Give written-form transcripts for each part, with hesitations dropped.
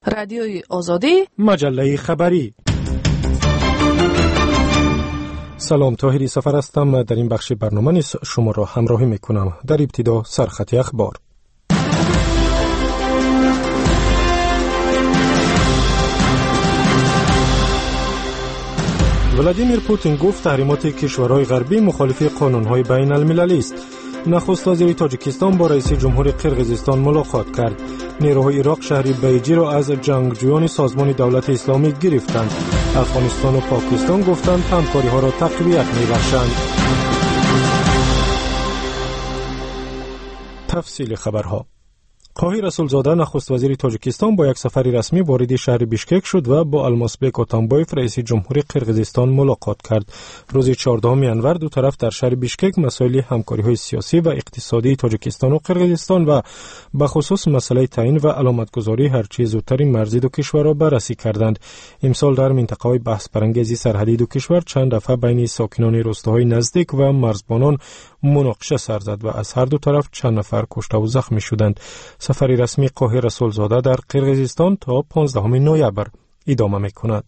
رادیوی آزادی، مجله خبری. سلام، طاهری سفر هستم. در این بخش برنامه نیز شما را همراهی میکنم. در ابتدا سرخط اخبار. ولادیمیر پوتین گفت تحریمات کشورهای غربی مخالف قانون‌های بین المللی است. نخست وزیر تاجیکستان با رئیس جمهور قرقیزستان ملاقات کرد. نیروهای عراق شهر بیجی را از جنگجویان سازمان دولت اسلامی گرفتند. افغانستان و پاکستان گفتند همکاری‌ها را تقویت می‌بخشند. تفصیل خبرها. قاهی رسولزاده نخست وزیر تاجیکستان با یک سفر رسمی وارد شهر بیشکک شد و با الماسبک اتامبایف رئیس جمهور قرقیزستان ملاقات کرد. روز 14 انور دو طرف در شهر بیشکک مسائل همکاری‌های سیاسی و اقتصادی تاجیکستان و قرقیزستان و به خصوص مسئله تعیین و علامتگذاری هرچه زودتر مرزی دو کشور را بررسی کردند. امسال در منطقه‌های بحث برانگیز سرحدی دو کشور چند دفعه بین ساکنان روستاهای نزدیک و مرزبانان مناقشه سر زد و از هر دو طرف چند نفر کشته و زخمی شدند. سفر رسمی قاهی رسولزاده در قرقیزستان تا 15 نوامبر ادامه می‌کند.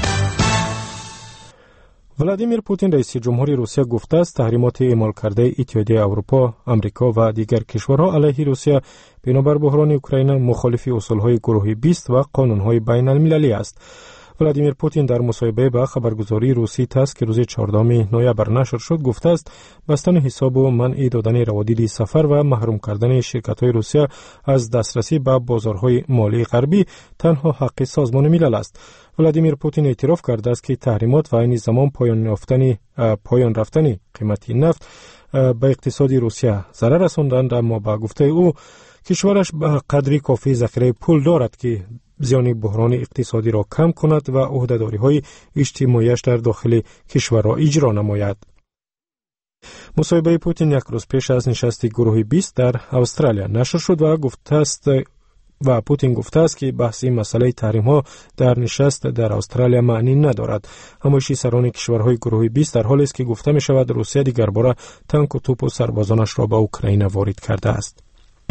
ولادیمیر پوتین رئیس جمهوری روسیه گفته است تحریمات اعمال کرده اتحادیه اروپا، آمریکا و دیگر کشورها علیه روسیه بنابر بحران اوکراین مخالف اصولهای گروه 20 و قانون‌های بین المللی است. ولادیمیر پوتین در مصاحبه با خبرگزاری روسی تاس که روز 14 نوامبر نشر شد گفته است بستن حساب و منع دادن روادید سفر و محروم کردن شرکت‌های روسیه از دسترسی به بازارهای مالی غربی تنها حق سازمان ملل است. ولادیمیر پوتین اعتراف کرده است که تحریمات و عین زمان پایان رفتن قیمت نفت به اقتصاد روسیه ضرر رساندند، اما با گفته او کشورش به قدری کافی ذخیره پول دارد که زیان بحران اقتصادی را کم کند و عهده‌داری‌های اجتماعیش در داخل کشور را اجرا نماید. مصاحبه پوتین یک روز پیش از نشست گروه 20 در استرالیا نشر شد و پوتین گفته است که بحث مسئله تحریم‌ها در نشست در استرالیا معنی ندارد. همایشی سران کشورهای گروه 20 در حالی است که گفته می‌شود روسیه دیگر باره تانک و توپ و سربازانش را به اوکراین وارد کرده است.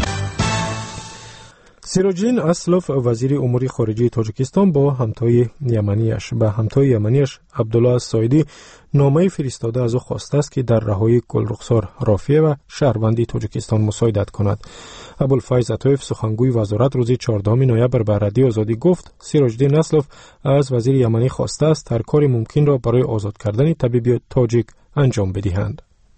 سیروجدین اسلوف وزیر امور خارجه تاجیکستان با همتای یمنیش عبدالله سایدی نامه فرستاده از او خواسته است که در رهایی گلرخسار رافیه و شهروندی تاجیکستان مساعدت کند. ابوالفیض عطایف سخنگوی وزارت روز 14 نوامبر به رادیو آزادی گفت سیروجدین اسلوف از وزیر یمنی خواسته است هر کاری ممکن را برای آزاد کردن طبیب تاجیک انجام بدهند.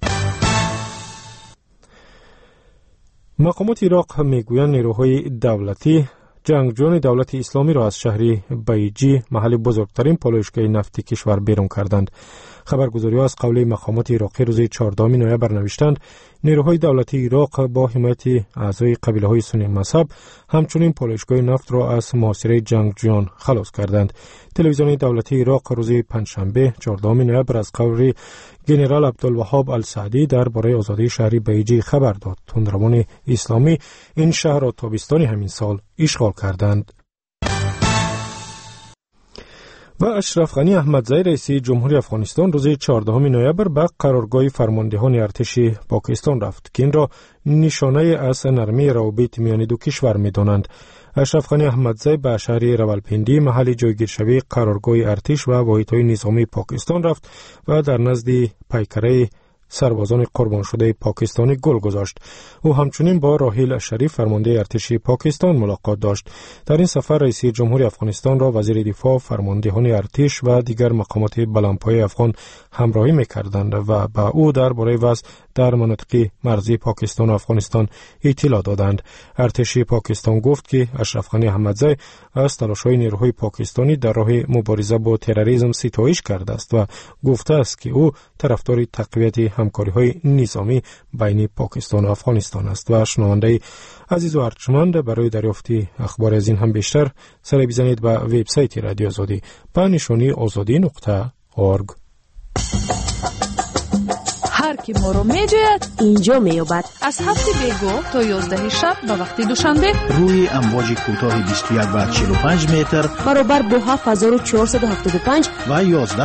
مقامات عراق میگویند نیروهای دولتی جنگجویان دولت اسلامی را از شهر بیجی محل بزرگترین پالایشگاه نفتی کشور بیرون کردند. خبرگزاری‌ها از قول مقامات عراقی روز 14 نوامبر نوشتند نیروهای دولتی عراق با حمایت اعضای قبیله‌های سنی مذهب همچنین پالایشگاه نفت را از محاصره جنگجویان خلاص کردند. تلویزیون دولتی عراق روز پنجشنبه 14 نوامبر از قول ژنرال عبدالوهاب السعدی درباره آزادی شهر بیجی خبر داد. تندروان اسلامی این شهر را تابستان همین سال اشغال کردند. و اشرف غنی احمدزی رئیس جمهوری افغانستان روز 14 نوامبر به قرارگاه فرماندهان ارتش پاکستان رفت که این را نشانه از نرمی روابط میان دو کشور می‌دانند. اشرف غنی احمدزی به شهر راولپیندی محل جایگیرشوی قرارگاه ارتش و واحدهای نظامی پاکستان رفت و در نزد پیکره سربازان قربان شده پاکستانی گل گذاشت. او همچنین با راحیل شریف فرمانده ارتش پاکستان ملاقات داشت. در این سفر رئیس جمهوری افغانستان را وزیر دفاع، فرماندهان ارتش و دیگر مقامات بلندپایه افغان همراهی می‌کردند و به او درباره وضع در مناطق مرزی پاکستان و افغانستان اطلاع دادند. ارتش پاکستان گفت که اشرف غنی احمدزی از تلاش‌های نیروهای پاکستانی در راه مبارزه با تروریسم ستایش کرده است و گفته است که او طرفدار تقویت همکاری‌های نظامی بین پاکستان و افغانستان است. و شنونده عزیز و ارجمند، برای دریافت اخبار از این هم بیشتر سر بزنید به وبسایت رادیو آزادی به نشانی azadi.org. هر کی ما رو میجوید اینجا میابد. از 7 بیگو تا 11 شب به وقت دوشنبه روی امواج کوتاه 21 و 45 متر برابر با 7475 و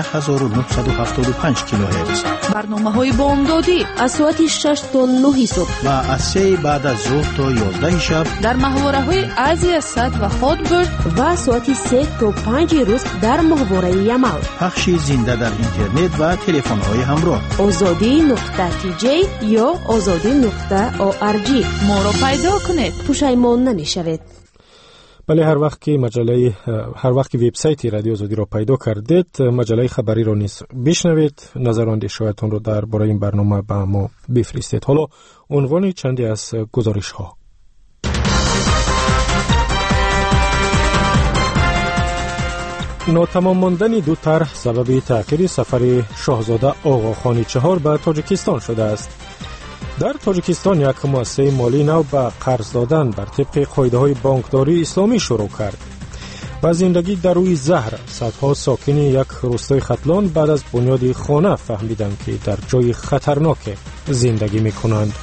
11975 کیلوهرتز. برنامه‌های بامدادی از ساعت 6 تا 9 صبح و از 3 بعد از ظهر تا 11 شب در محوره‌های آسیا صد و هودبرد و ساعت 3 تا 5 روز در محوره یمال. پخش زنده در اینترنت و تلفن‌های همراه. azadi.tj یا azadi.org. ما رو پیدا کنید، پشیمان نمیشوید. بله، هر وقت که وبسایت رادیو آزادی را پیدا کردید، مجله خبری را نیز بشنوید. نظر و اندیشه‌هایتان را درباره این برنامه به ما بفرستید. حالا عنوان چندی از گزارش‌ها. ناتمام ماندن دو طرح سبب تأخیر سفر شاهزاده آقاخانی چهار به تاجیکستان شده است. در تاجیکستان یک مؤسسه مالی نو به قرض دادن بر طبق قاعده‌های بانکداری اسلامی شروع کرد. و زندگی در روی زهر، صدها ساکن یک روستای ختلان بعد از بنیاد خانه فهمیدند که در جای خطرناک زندگی می‌کنند.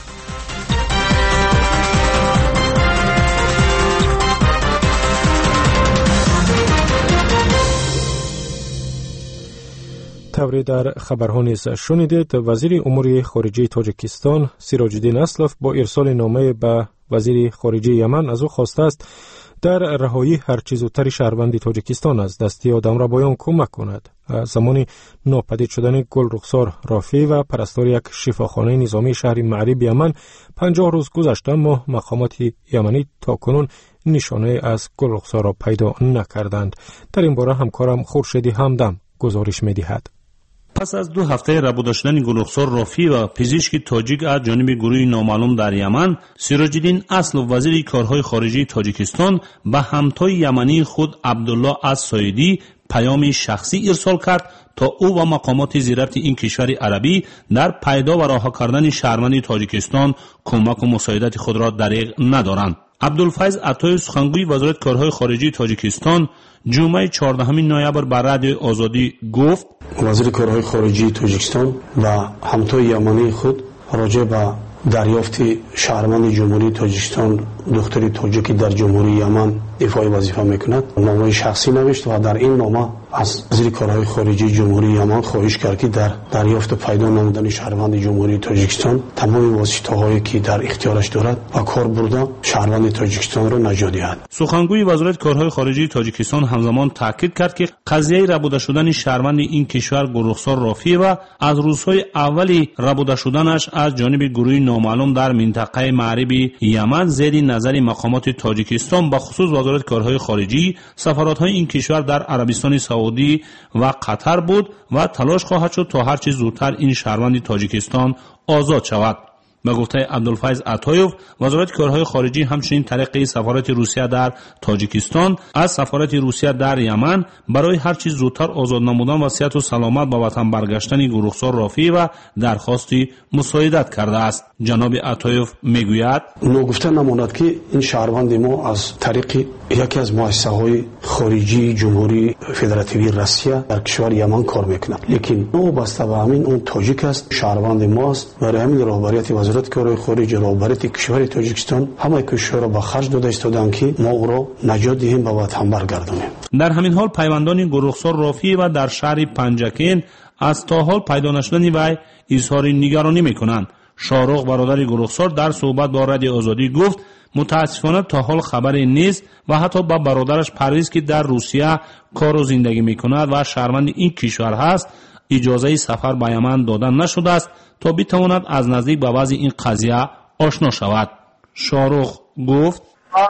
طوری در خبرها نیز شنیدید، وزیر امور خارجه تاجیکستان سیراج الدین اسلف با ارسال نامه به وزیر خارجه یمن از او خواسته است در رهایی هرچه زودتر شهروند تاجیکستان از دست آدمربایان کمک کند. زمان ناپدید شدن گل رخسار رافی و پرستار یک شفاخانه نظامی شهر معریب یمن 50 روز گذشته، اما مقامات یمنی تاکنون نشانه از گل رخسار را پیدا نکردند. در این باره همکارم خورشیدی همدم گزارش می‌دهد. پس از 2 هفته ربوده شدن گلرخسار رافی و پزشک تاجیک از جانب گروه نامعلوم در یمن، سیراج الدین اسلف وزیر کارهای خارجه تاجیکستان به همتای یمنی خود عبدالله السایدی پیام شخصی ارسال کرد تا او و مقامات زیرفت این کشور عربی در پیدا و رها کردن شهروند تاجیکستان کمک و مساعدت خود را دریغ ندارند. عبدالفیض عطای، سخنگوی وزارت کارهای خارجه تاجیکستان، جمعه 14 نوامبر بر رادیو آزادی گفت: وزیر کارهای خارجه تاجیکستان و همتای یمنی خود راجع به دریافت شهروند جمهوری تاجیکستان دختری تاجیکی در جمهوری یمن ایفای وظیفه میکند نامه شخصی نوشت و در این نامه از وزیر کارهای خارجه جمهوری یمن خواهش کرد که در دریافت و پیدا نمودن شهروند جمهوری تاجیکستان تمام واسطه‌هایی که در اختیارش دارد و کار برده شهروند تاجیکستان را نجات دهد. سخنگوی وزارت کارهای خارجه تاجیکستان همزمان تاکید کرد که قضیه ربوده شدن شهروند این کشور گلرخسار رافی و از روزهای اولی ربوده شدنش از جانب گروه نامعلوم در منطقه معریب یمن زیر نظر مقامات تاجیکستان به خصوص وزارت کارهای خارجه، سفارت‌های این کشور در عربستان سعودی و قطر بود و تلاش خواهد شد تا هرچه زودتر این شهروند تاجیکستان آزاد شود. به گفته عبدالفیض عطایف، وزارت کارهای خارجه همچنین طریق سفارت روسیه در تاجیکستان از سفارت روسیه در یمن برای هر چیز زودتر آزاد نمودن و صحت و سلامت به وطن برگشتن گلرخسار رافی و درخواستی مساعدت کرده است. جناب عطایف میگوید: نگفته نماند که این شهروند ما از طریق یکی از مؤسسه‌های خارجی جمهوری فدراتیوی روسیه در کشور یمن کار میکند، لیکن او وابسته به همین اون تاجیک است، شهروند ماست. برای همین رهبریت وزارت کارهای خارجه، رهبریت کشور تاجیکستان همه کشور را به خرج داده ایستادند که ما او را نجات دهیم و وطن برگردانیم. در همین حال پیوندان گلرخسار رافی و در شهر پنجکین از تا حال پیدا نشدن وی اظهار نگرانی میکنند. شاروخ برادر گلرخسار در صحبت با رادیو آزادی گفت: متاسفانه تا حال خبری نیست و حتی با برادرش پرویز که در روسیه کار و زندگی میکند و شهروند این کشور هست اجازه سفر به یمن داده نشده است تا بتواند از نزدیک به وضع این قضیه آشنا شود. شاروخ گفت: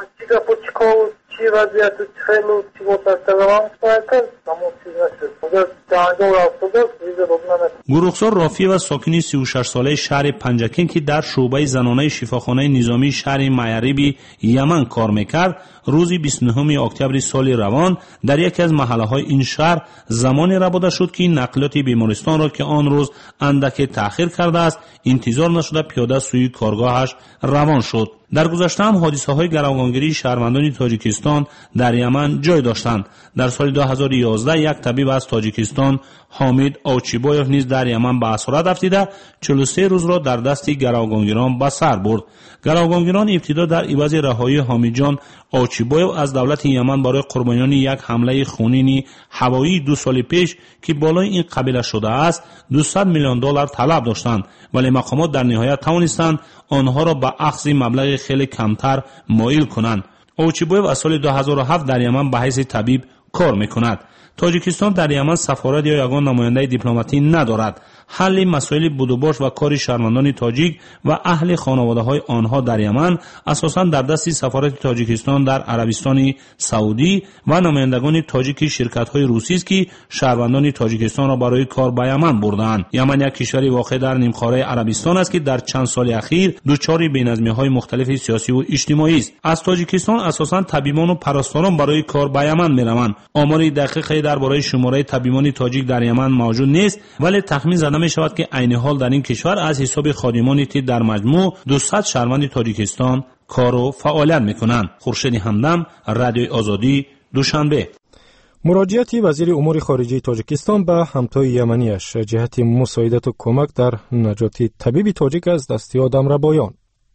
گلرخسار رافی و ساکن 36 ساله شهر پنجکین که در شعبه زنانه شفاخانه نظامی شهر معریب یمن کار میکرد، روز 29 اکتبر سال روان در یکی از محله‌های این شهر زمانی ربوده شد که نقلیات بیمارستان را که آن روز اندک تأخیر کرده است انتظار نشده پیاده سوی کارگاهش روان شد. در گذشته هم حادثه‌های گروگانگیری شهروندان تاجیکستان در یمن جای داشتند. در سال 2011 یک طبیب از تاجیکستان حامید اوچیبویف نیز در یمن به اسارت افتیده 43 روز را در دست گروگانگیران به سر برد. گروگانگیران ابتدا در عوض رهایی حامید جان اوچیبویف از دولت یمن برای قربانیان یک حمله خونین هوایی 2 سال پیش که بالای این قبیله شده است 200 میلیون دلار طلب داشتند، ولی مقامات در نهایت توانستند آنها را به اخذ مبلغ خیلی کمتر مایل کنند. اوچیبویف از سال 2007 در یمن به حیث طبیب کار میکند. تاجیکستان در یمن سفارت یا یگان نماینده دیپلماتی ندارد. حل مسائل بودوباش و کار شهروندان تاجیک و اهل خانواده‌های آنها در یمن اساساً در دست سفارت تاجیکستان در عربستان سعودی و نمایندگان تاجیک شرکت‌های روسی است که شهروندان تاجیکستان را برای کار به یمن بردند. یمن یک کشور واقع در نیمکره عربستان است که در چند سال اخیر دچار بی‌نظمی‌های مختلف سیاسی و اجتماعی است. از تاجیکستان اساساً طبیبان و پرستاران برای کار به یمن می‌روند. آمار دقیقی درباره شماره طبیبان تاجیک در یمن موجود نیست، ولی تخمین زده می شود که عین حال در این کشور از حساب خادمان تید در مجموع 200 شهروند تاجیکستان کار و فعالیت می کنند. خورشید همدم، رادیوی آزادی، دوشنبه. مراجعت وزیر امور خارجه تاجیکستان به همتای یمنیش جهت مساعدت و کمک در نجات طبیب تاجیک از دست آدم را بیان.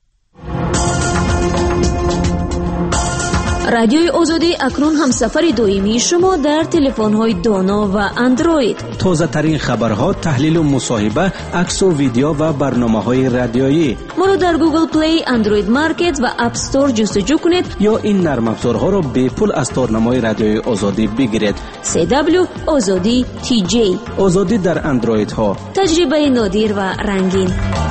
رادیوی آزادی اکنون هم سفر دائمی شما در تلفن‌های دانا و اندروید. تازه ترین خبرها، تحلیل و مصاحبه، عکس و ویدیو و برنامه‌های رادیویی. ما رو در گوگل پلی، اندروید مارکت و اپ استور جستجو کنید یا این نرم افزارها را به پول از تارنمای رادیوی آزادی بگیرید. CW آزادی TJ. آزادی در اندروید ها. تجربه نادر و رنگین.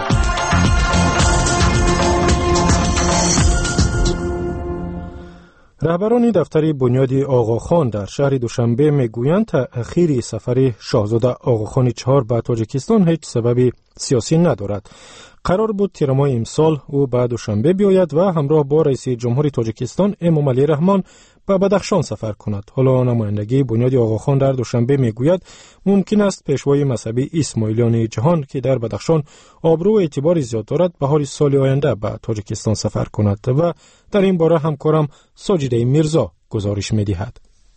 رهبران دفتر بنیاد آقاخان در شهر دوشنبه میگویند تأخیر سفر شاهزاده آقاخان 4 به تاجیکستان هیچ سبب سیاسی ندارد. قرار بود تیر ماه امسال او به دوشنبه بیاید و همراه با رئیس جمهور تاجیکستان امامعلی رحمان به بدخشان سفر کند. حالا نمایندگی بنیاد آقاخان در دوشنبه میگوید ممکن است پیشوای مذهبی اسماعیلیان جهان که در بدخشان آبرو و اعتبار زیاد دارد بهار سال آینده به تاجیکستان سفر کند و در این باره همکارم ساجده میرزا گزارش می‌دهد.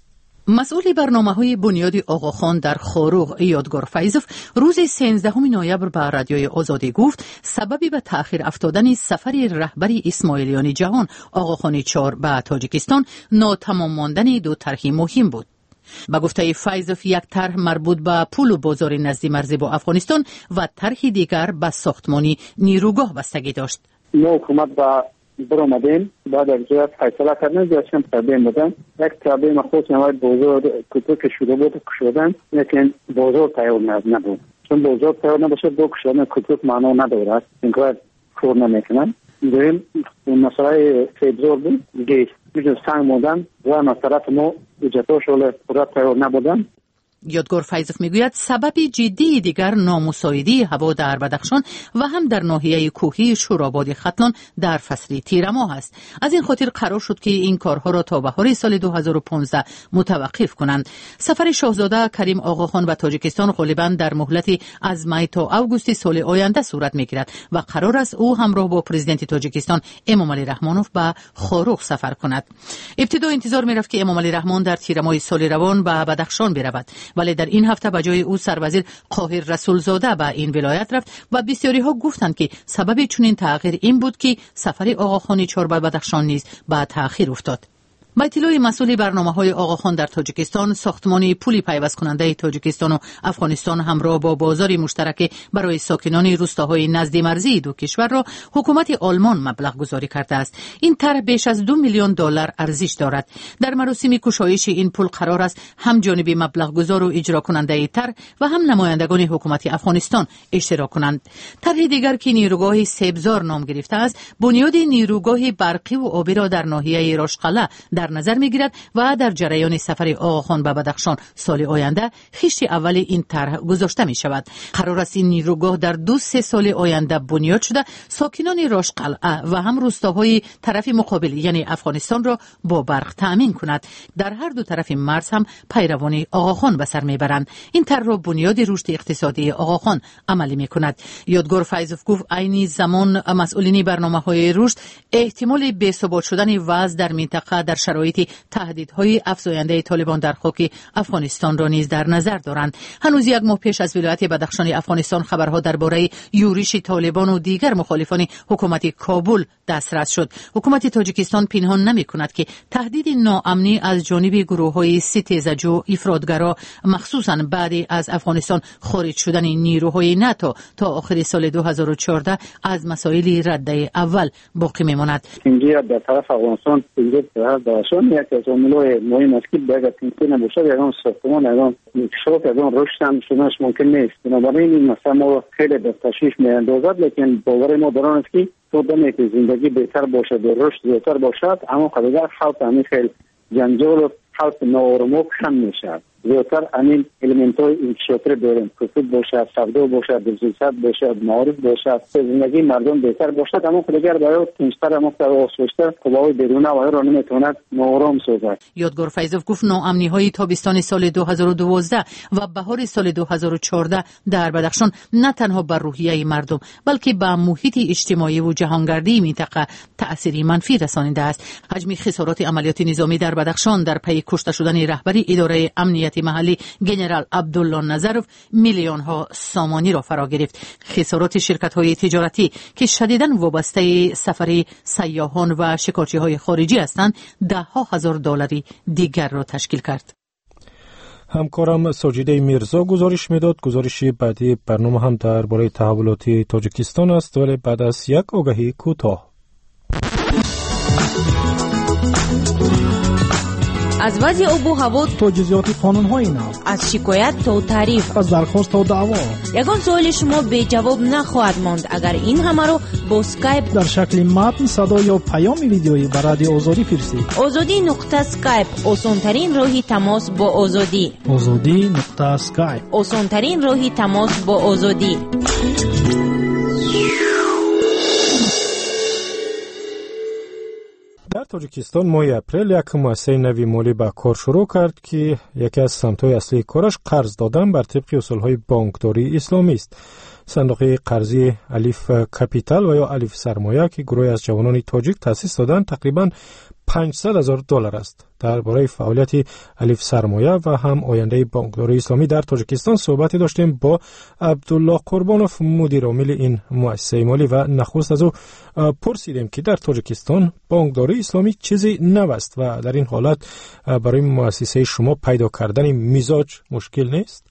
مسئول برنامه‌های بنیاد آقاخان در خاروغ یادگار فیضوف روز 13 نوامبر به رادیوی آزادی گفت سببی به تأخیر افتادن سفر رهبری اسماعیلیان جهان آقاخان 4 به تاجیکستان ناتمام ماندن 2 طرح مهم بود. با گفته فیضوف یک طرح مربوط به پول و بازار نزدی مرزی با افغانستان و طرح دیگر به ساختمانی نیروگاه بستگی داشت. ما حکومت با برآمدیم بعد از جهت فیصله کردن جاشم تابع بودن یک تابع مخصوص نوید بازار کتو که شده بود کشودن لیکن بازار تیار نبود چون بازار تیار نباشه دو کشودن کتو معنا ندارد اینکار کار نمیکنن. دویم مسئله سیبزار بود دیگه میشه سنگ موندن و مسئله ما ایجاتا شغل خودت تیار نبودن. یادگار فیضوف میگوید سبب جدی دیگر نامساعدی هوا در بدخشان و هم در ناحیه کوهی شوراباد ختلان در فصل تیر ماه است. از این خاطر قرار شد که این کارها را تا بهار سال 2015 متوقف کنند. سفر شاهزاده کریم آقاخان به تاجیکستان غالبا در مهلت از می تا اوگوست سال آینده صورت میگیرد و قرار است او همراه با پرزیدنت تاجیکستان امامعلی رحمانوف به خاروغ سفر کند. ابتدا انتظار میرفت که امامعلی رحمان در تیر ماه سال روان به بدخشان برود، ولی در این هفته به جای او سروزیر قاهر رسولزاده به این ولایت رفت و بسیاری ها گفتند که سبب چنین تغییر این بود که سفر آقاخان 4 به بدخشان نیز به تأخیر افتاد. با اطلاع مسئول برنامه‌های آقاخان در تاجیکستان، ساختمان پلی پیوست کننده تاجیکستان و افغانستان همراه با بازار مشترک برای ساکنان روستاهای نزد مرزی دو کشور را حکومت آلمان مبلغ گذاری کرده است. این طرح بیش از 2 میلیون دلار ارزش دارد. در مراسم گشایش این پل قرار است هم جانب مبلغ گذار و اجرا کننده طرح و هم نمایندگان حکومت افغانستان اشتراک کنند. طرح دیگر که نیروگاه سیبزار نام گرفته است، بنیاد نیروگاه برقی و آبی را در ناحیه راشقله در در نظر میگیرد و در جریان سفر آقاخان به بدخشان سال آینده خشت اول این طرح گذاشته می شود. قرار است این نیروگاه در 2-3 سال آینده بنیاد شده ساکنان راشقلعه و هم روستاهای طرف مقابل یعنی افغانستان را با برق تأمین کند. در هر دو طرف مرز هم پیروان آقاخان به سر میبرند. این طرح را بنیاد رشد اقتصادی آقاخان عملی میکند. یادگار فیضوف گفت عین زمان مسئولین برنامه‌های رشد احتمال بی‌ثبات شدن وضع در منطقه در شرایط تهدیدهای افزاینده طالبان در خاک افغانستان را نیز در نظر دارند. هنوز یک ماه پیش از ولایت بدخشان افغانستان خبرها درباره یورش طالبان و دیگر مخالفان حکومت کابل دسترس شد. حکومت تاجیکستان پنهان نمی‌کند که تهدید ناامنی از جانب گروه‌های ستیزجو افراطگرا مخصوصاً بعد از افغانستان خارج شدن نیروهای ناتو تا آخر سال 2014 از مسائل رده اول باقی میماند. اینجا در طرف افغانستان اینجا در داشتن یک از عامل‌های مهم است که اگر تنظیم نباشه اون ساختمان اون انکشاف اون رشد هم شدنش ممکن نیست. بنابراین این مسئله ما خیلی به تشویش می‌اندازد، لیکن باور ما در آن است که تا دمی که زندگی بهتر باشد و رشد زیادتر باشد اما قدر خلق همین خیلی جنجال و خلق ناآرامی کم میشد. زیادتر همین المنت‌های انکشافی داریم، کسب باشد، سودا باشد، بزنس باشد، معارف باشد، زندگی مردم بهتر باشد اما خودگر برای تنشتر اما در آسوشتر قوای بیرون و را نمیتواند ناآرام سازد. یادگار فیضوف گفت ناامنی‌های تابستان سال 2012 و بهار سال 2014 در بدخشان نه تنها بر روحیه مردم بلکه به محیط اجتماعی و جهانگردی منطقه تأثیری منفی رسانیده است. حجم خسارات عملیات نظامی در بدخشان در پی کشته شدن رهبر اداره امنیت محلی جنرال عبدالله نظرов میلیون ها سامانی را فرا گرفت. خسارات شرکت های تجارتی که شدیداً وابسته سفر سیاحان و شکارچی های خارجی هستند $10,000 دیگر را تشکیل کرد. همکارم ساجیده میرزا گزارش میداد. گزارش بعدی برنامه هم درباره تحولات تاجیکستان است ولی بعد از یک آگهی کوتاه. از وضع آب و هوا تا جزئیات قانون‌های نو، از شکایت تا تعریف، از درخواست تا دعوا، یگان سوال شما بی جواب نخواهد ماند اگر این همه رو با اسکایپ در شکل متن، صدا یا پیام ویدیویی به رادیو آزادی فرستید. azadi.skype آسان‌ترین راه تماس با آزادی. azadi.skype آسان‌ترین راه تماس با آزادی. در تاجیکستان ماه اپریل یک مؤسسه نوی مالی به کار شروع کرد که یکی از سمت‌های اصلی کارش قرض دادن بر طبق اصول‌های بانکداری اسلامی است. صندوق قرضی الف کپیتال و یا الف سرمایه که گروهی از جوانان تاجیک تأسیس دادن تقریباً $500,000 است. درباره فعالیت الف سرمایه و هم آینده بانکداری اسلامی در تاجیکستان صحبتی داشتیم با عبدالله قربانوف مدیر عامل این مؤسسه مالی و نخست از او پرسیدیم که در تاجیکستان بانکداری اسلامی چیزی نو است و در این حالت برای مؤسسه شما پیدا کردن مزاج مشکل نیست؟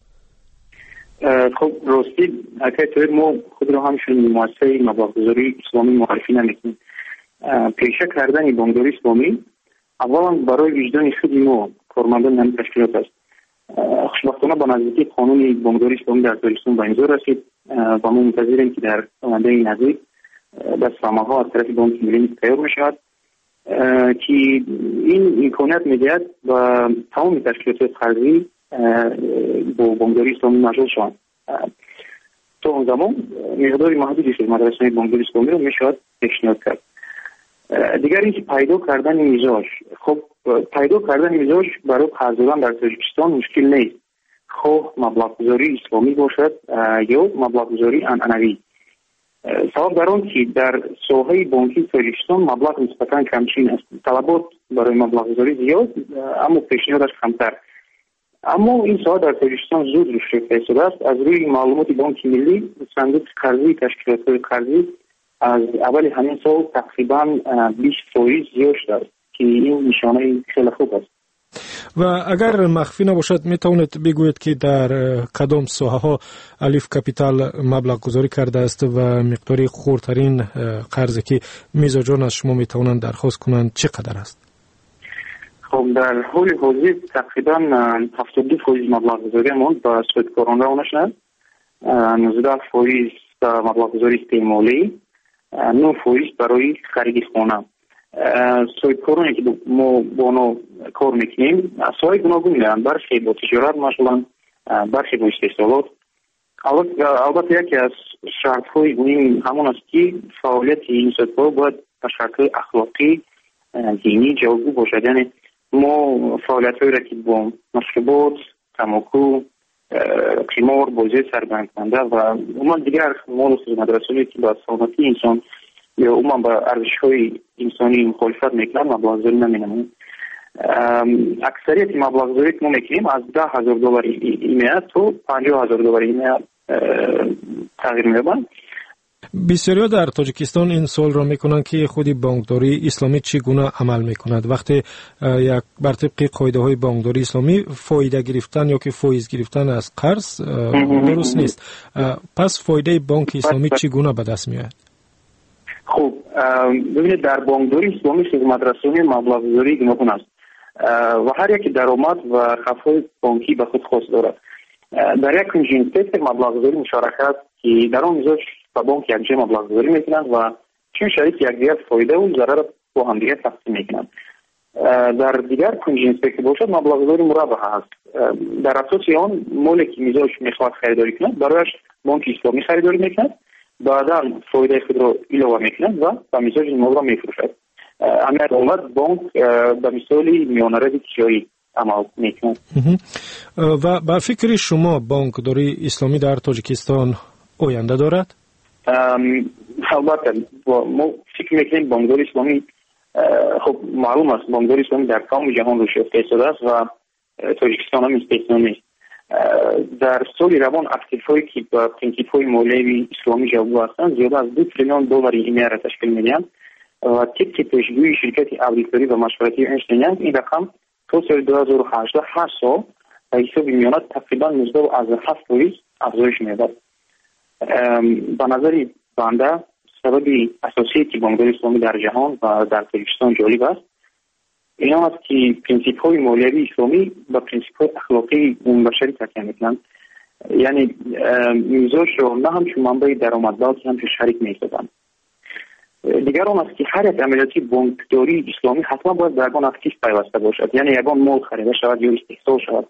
خب راستی اگر ما خود را همشون مؤسسه مبلغ‌گذاری اسلامی معرفی نمی‌کنیم. پیشه کردن بانکداری اسلامی اولا برای وجدان خود ما کارمندان این تشکیلات است. خوشبختانه با نزدیکی قانون بانکداری اسلامی در تاجیکستان به امضا رسید و ما منتظریم که در آینده نزدیک دستنامه‌ها از طرف بانک ملی تیار می‌شود که این امکانیت می‌دهد و تمام تشکیلات قرضی با بانکداری اسلامی مشغول شوند. تا اون زمان مقدار محدودی از مدرسه‌های بانکداری اسلامی رو می‌شود پیشنهاد کرد. دیگر اینکه پیدا کردن مزاج، خب پیدا کردن مزاج برای قرض دادن در تاجیکستان مشکل نیست. خب مبلغ گذاری اسلامی باشد یا مبلغ گذاری عنعنوی. سبب در آن که در ساحه بانکی تاجیکستان مبلغ نسبتاً کمچین است. طلبات برای مبلغ گذاری زیاد اما پیشنهادش کمتر. اما این ساحه در تاجیکستان زود رشد شده است. از روی معلومات بانک ملی صندوق قرضی تشکیلات قرضی از اول همین سال تقریباً 20% زیاد شده است که این نشانه خیلی خوب است. و اگر مخفی نباشد میتوانید بگویید که در کدام ساحه ها الف کپیتال مبلغ گذاری کرده است و مقداری خردترین قرضی که میزاجان از شما میتوانند درخواست کنند چقدر است؟ خب در حال حاضر تقریباً 72% مبلغ گذاری ما با سودکاران را نشد، 19% مبلغ گذاری استعمالی، 9% برای خرید خانه. صاحبکارانی که ما با اونا کار میکنیم سوای گوناگون دارن، برخی با تجارت مشغولن، برخی با استحصالات. البته یکی از شرط‌های مهم همون است که فعالیت این صاحبکار باید به شرط اخلاقی دینی جوابگو باشد. یعنی ما فعالیت‌هایی را که با مشروبات، تماکو، قمار، بازی سرگرم کننده و عموما دیگر مال مدرسه‌ای که با سلامتی انسان یا عموما با ارزش‌های انسانی مخالفت میکنند مبلغ‌گذاری نمی‌نماییم. اکثریت مبلغ‌گذاری که ما میکنیم از $10,000 ایمیاد تا $50,000 ایمیاد تغییر می‌یابد. بسیاری در تاجیکستان این سوال را میکنند که خودی بانکداری اسلامی چگونه عمل میکند وقتی یک بر طبق قاعده های بانکداری اسلامی فایده گرفتن یا که فایز گرفتن از قرض درست نیست. پس فایده بانک اسلامی چگونه به دست میاد؟ خب ببینید در بانکداری اسلامی خدمت رسانی مبلغ گذاری گوناگون است و هر یک درآمد و خطای بانکی به خود خاص دارد. در یک کنجنس مبلغ گذاری مشارکت که در آن میزاج با بانک یک جای مبلغ گذاری میکنند و چون شریک یکدیگر فایده و ضرر با هم دیگر تقسیم میکنند. در دیگر کنجنس که باشد مبلغ گذاری مربح است. در اساس آن مالی که میزاج میخواد خریداری کند برایش بانک اسلامی خریداری میکند، بعدا فایده خود را علاوه میکند و به میزاج مال را میفروشد. اما دولت بانک به مثال میانه تجاری عمل میکند. و با فکر شما بانکداری اسلامی در تاجیکستان آینده دارد؟ البته ما فکر میکنیم بانکداری اسلامی خب معلوم است بانکداری اسلامی در تمام جهان رشد کرده است و تاجیکستان هم استثنا نیست. در سال روان اکتیف‌هایی که با پرینسیپ‌های مالیوی اسلامی جواب هستند زیاده از $2 تریلیون ایمیه را تشکیل میدهند و طبق پیشگویی شرکت آدیتوری و مشورتی ارنست اند یانگ این رقم تا سال 2018 8 سال به حساب میانه تقریبا 19.7% افزایش می‌یابد. به نظر بنده سبب اساسی که بانکداری اسلامی در جهان و در تاجیکستان جالب است این است که پرینسیپ‌های مالیوی اسلامی با پرینسیپ‌های اخلاقی بشری تکیه می‌کنند. یعنی میزاج را نه همچون منبع درآمد بلکه همچون شریک می‌سازند. دیگر آن است که هر یک عملیاتی بانکداری اسلامی حتما باید به یگان اکتیو پیوسته باشد، یعنی یگان مال خریده شود یا استحصال شود.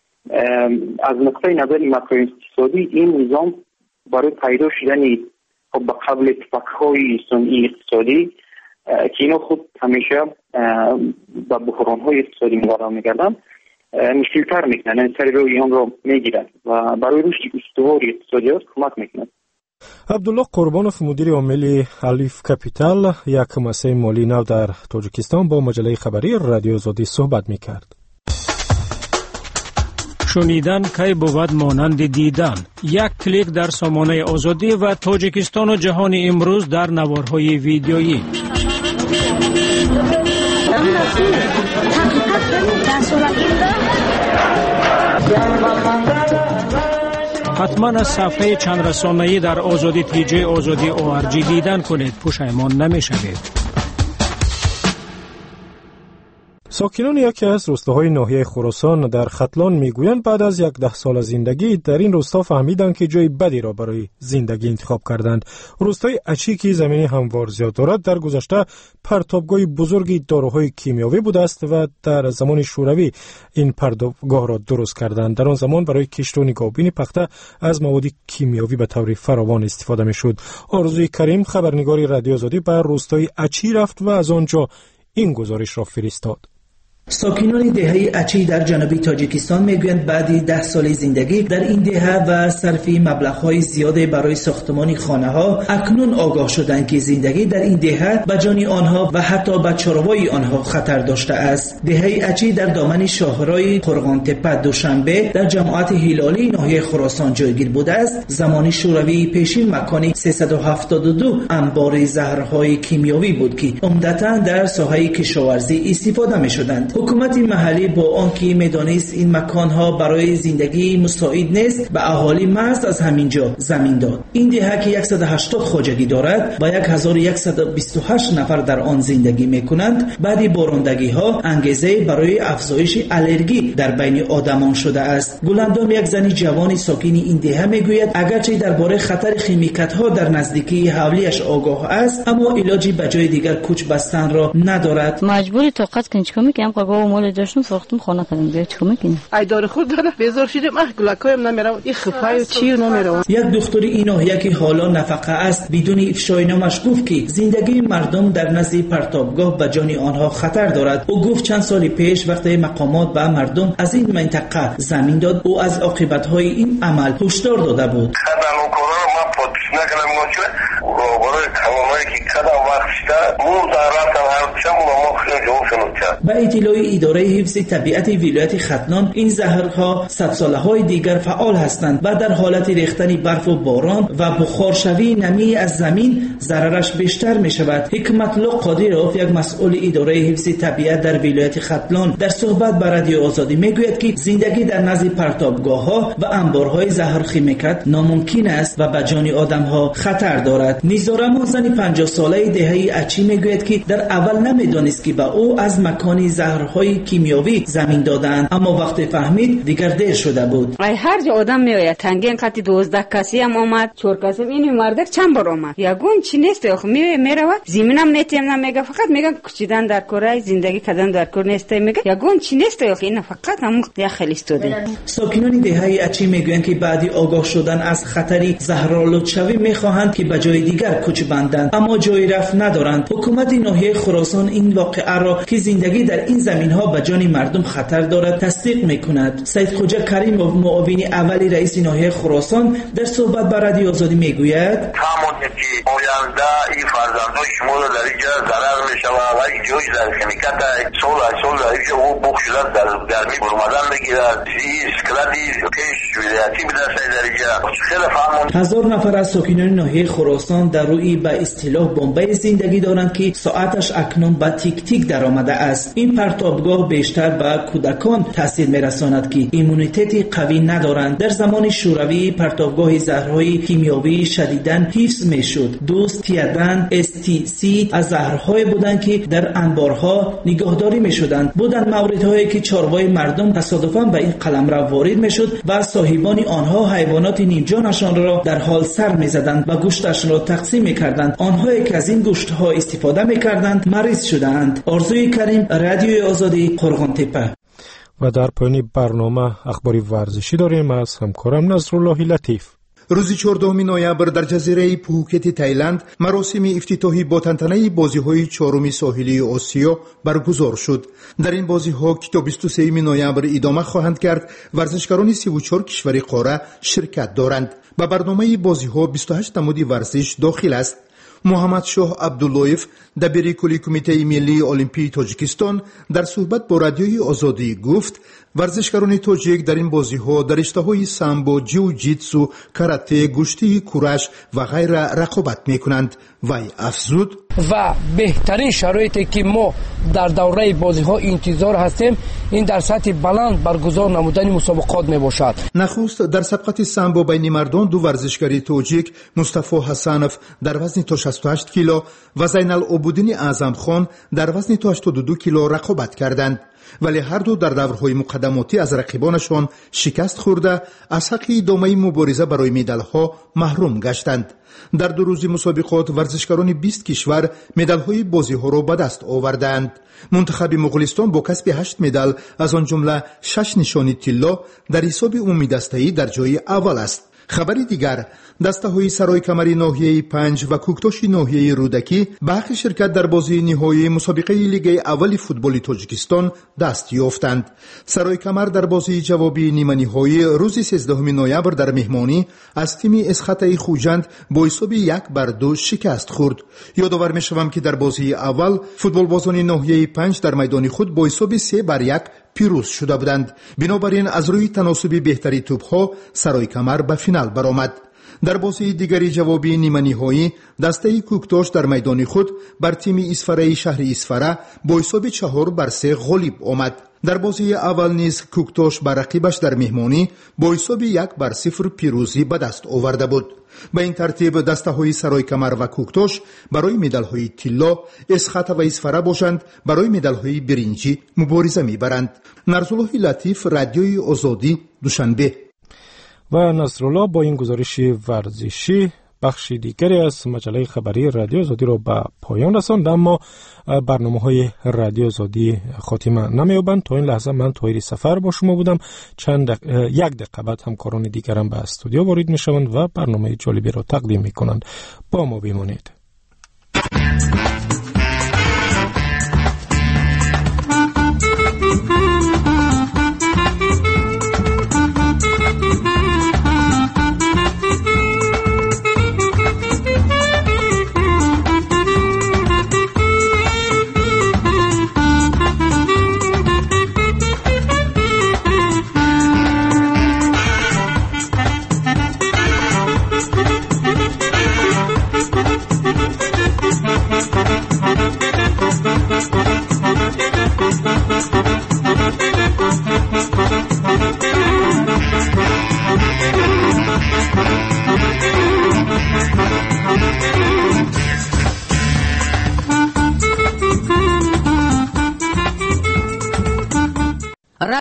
از نقطه نظر ماکرواقتصادی این نظام برای پیدا شدن به قبل اتفاقهای صنعی اقتصادی که اینا خود همیشه با بحرانهای اقتصادی مواجه می‌گردند مشکل‌تر می‌کنند، یعنی سر روی آن را می‌گیرند و برای رشد استواری اقتصادیات کمک می‌کنند. عبدالله قربانوف مدیر عامل الیف کپیتال یک مؤسسه مالی نو در تاجیکستان با مجله خبری رادیو آزادی صحبت می‌کرد. شنیدن کی بود مانند دیدن. یک کلیک در سامانه آزادی و تاجیکستان و جهان امروز در نوارهای ویدیویی. حتما از صفحه چند رسانه‌ای در آزادی تیجی آزادی ORG دیدن کنید، پشیمان نمی‌شوید. ساکنان یکی از روستاهای ناحیه خراسان در ختلان میگویند بعد از 11 سال زندگی در این روستا فهمیدند که جای بدی را برای زندگی انتخاب کردند. روستای اچی که زمینی هموار زیاد دارد در گذشته پرتابگاه بزرگی داروهای کیمیاوی بوده است و در زمان شوروی این پرتابگاه را درست کردند. در آن زمان برای کشت و نگهبانی پخته از مواد کیمیاوی به طور فراوان استفاده میشد. آرزوی کریم خبرنگار رادیو آزادی به روستای اچی رفت و از آنجا این گزارش را فرستاد. ساکنان دهه اچی در جنوبی تاجیکستان میگویند بعد 10 سال زندگی در این دهه و صرف مبلغ‌های زیاد برای ساختمان خانه‌ها اکنون آگاه شدند که زندگی در این دهه به جان آنها و حتی به چراوای آنها خطر داشته است. دهه اچی در دامن شاهرای قرغان‌تپه دوشنبه در جماعت هلالی ناحیه خراسان جایگیر بوده است. زمان شوروی پیشین مکان 372 انبار زهرهای کیمیاوی بود که عمدتاً در ساحه کشاورزی استفاده می‌شدند. حکومت محلی با آنکه می‌دانست این مکان‌ها برای زندگی مساعد نیست به اهالی محض از همینجا زمین داد. این دهه که 180 خواجگی دارد و 1128 نفر در آن زندگی می‌کنند، بعد بارندگی‌ها انگیزه برای افزایش آلرژی در بین آدمان شده است. گلندام، یک زن جوان ساکن این دهه میگوید اگرچه درباره خطر خیمیکات‌ها در نزدیکی حولیش آگاه است، اما علاجی به جای دیگر کوچ بستن را ندارد. مجبوری طاقت کنی چیکار میکنم؟ قبا و مال داشتم ساختم خانه کردم. چیکار میکنی؟ ای داره خود داره بیزار شدم. گلکایم نمیرم. این خفای و چی نمیرم. یک دکتر این ناحیه که حالا نفقه است بدون افشای نامش گفت که زندگی مردم در نزد پرتابگاه به جان آنها خطر دارد. او گفت چند سال پیش وقتی مقامات به مردم از این منطقه زمین داد، او از عاقبت‌های این عمل هشدار داده بود. به اطلاع اداره حفظ طبیعت ولایت ختلان، این زهرها 100 ساله‌های دیگر فعال هستند و در حالت ریختن برف و باران و بخارشوی نمی از زمین ضررش بیشتر می شود. حکمت الله قادرov، یک مسئول اداره حفظ طبیعت در ولایت ختلان، در صحبت با رادیو آزادی میگوید که زندگی در نزد پرتابگاه‌ها و انبارهای زهر خیمیکات ناممکن است و به جان آدم‌ها خطر دارد. نیزارم، زن 50 ساله دهه اچی میگوید که در اول نمیدانست که به او از مکانی زهرهای کیمیاوی زمین دادند، اما وقتی فهمید دیگر دیر شده بود. هر جا آدم میآید تنگین قطعی 12 کسی هم آمد، 4 کسی این مرد چند بار آمد. یگون چی نیست آخه میرود زمینم نتیم نمیگه، فقط میگن کچیدن در کره زندگی کردن در کره نیست میگه. یگون چی نیست آخه این فقط هم یا خیلی استوده. ساکنان دهه اچی میگویند که بعدی آگاه شدن از خطری زهرآلودشوی میخواهند که به جای دیگر کوچ بندند، اما جای رفت ندارند. حکومت ناحیه خراسان این واقعه را که زندگی در این زمین‌ها به جان مردم خطر دارد تصدیق می‌کند. سید خوجا کریم، معاون اول رئیس ناحیه خراسان، در صحبت با رادیو آزادی میگوید همون که آینده این فرزندان شما را در اینجا ضرر می‌شود و این جوی در خمیکات سال اینجا او بخش شده در گرمی برمدن بگیرد، این اسکلتی کش ولایتی بدرسه در اینجا خیلی فهمون. 1000 نفر از ساکنان ناحیه خراسان در روی به اصطلاح بمبئی زندگی دارند که ساعتش اکنون به تیک تیک در آمده است. این پرتابگاه بیشتر به کودکان تاثیر میرساند که ایمونیتتی قوی ندارند. در زمان شوروی پرتابگاه زهرهای کیمیاوی شدیداً حفظ میشد. دوست تیادن STC از زهرهای بودند که در انبارها نگهداری میشدند. بودند موردهایی که چاروای مردم تصادفاً به این قلمرو وارد میشد و صاحبان آنها حیوانات نیمجانشان را در حال سر میزدند و گوشتشان را تقسیم میکردند. آنهایی که از این گوشتها استفاده میکردند مریض شدند. آرزوی کریم، رادیوی آزادی، قرغانتپه. و در پایان برنامه اخباری ورزشی داریم از همکارم نصرالله لطیف. روز 14 نوامبر در جزیره پوکت تایلند مراسم افتتاحی با تنطنه بازی‌های چهارم ساحلی آسیا برگزار شد. در این بازی‌ها که تا 23 نوامبر ادامه خواهند کرد، ورزشکاران 34 کشور قاره شرکت دارند. به برنامه بازی‌ها 28 نماد ورزش داخل است. محمد شاه عبداللهیف، دبیر کلی کمیته ملی المپی تاجیکستان، در صحبت با رادیوی آزادی گفت ورزشکاران تاجیک در این بازی‌ها در رشته‌های سامبو، جیوجیتسو، کاراته، گشتی کورش و غیره رقابت می‌کنند. وی افزود و بهترین شرایطی که ما در دوره بازی‌ها انتظار هستیم این در سطح بلند برگزار نمودن مسابقات میباشد. نخست در سبقت سامبو بین مردان دو ورزشکاری تاجیک مصطفی حسنوف در وزن تا 68 کیلو و زین العابدین اعظم خان در وزن تا 82 کیلو رقابت کردند، ولی هر دو در دورهای مقدماتی از رقیبانشان شکست خورده از حق ادامه مبارزه برای مدال‌ها محروم گشتند. در 2 روز مسابقات ورزشکاران 20 کشور مدال‌های بازی‌ها را به دست آوردند. منتخب مغولستان با کسب 8 مدال از آن جمله 6 نشانی طلا در حساب عمومی دسته‌ای در جای اول است. خبری دیگر، دسته‌های سرای کمری ناحیه 5 و کوکتاش ناحیه رودکی به حق شرکت در بازی نهایی مسابقه لیگ اول فوتبال تاجیکستان دست یافتند. سرای کمر در بازی جوابی نیمه نهایی روز 13 نوامبر در مهمانی از تیم اسخطه خوجند با حساب 1-2 شکست خورد. یادآور می‌شوم که در بازی اول فوتبالبازان ناحیه 5 در میدان خود با حساب 3-1 پیروز شده بودند. بنابراین از روی تناسب بهتری توپ‌ها سرای کمر به فینال برآمد. در بازی دیگری جوابی نیمه نهایی دسته کوکتاش در میدان خود بر تیم اسفره شهر اسفره با حساب 4-3 غالب آمد. در بازی اول نیز کوکتاش بر رقیبش در مهمانی با حساب 1-0 پیروزی به دست آورده بود. به این ترتیب دسته های سرای کمر و کوکتاش برای مدال های طلا، اسخط و اسفره باشند برای مدال های برنجی مبارزه میبرند. نرزالله لطیف، رادیوی آزادی، دوشنبه. و نصرالله با این گزارش ورزشی بخش دیگری از مجله خبری رادیو آزادی را به پایان رساند، اما برنامه‌های رادیو آزادی خاتمه نمی‌یابند. تا این لحظه من طاهر سفر با شما بودم. یک دقیقه بعد همکاران دیگرم به استودیو وارد می‌شوند و برنامه جالبی را تقدیم می‌کنند. با ما بمانید. Thank you.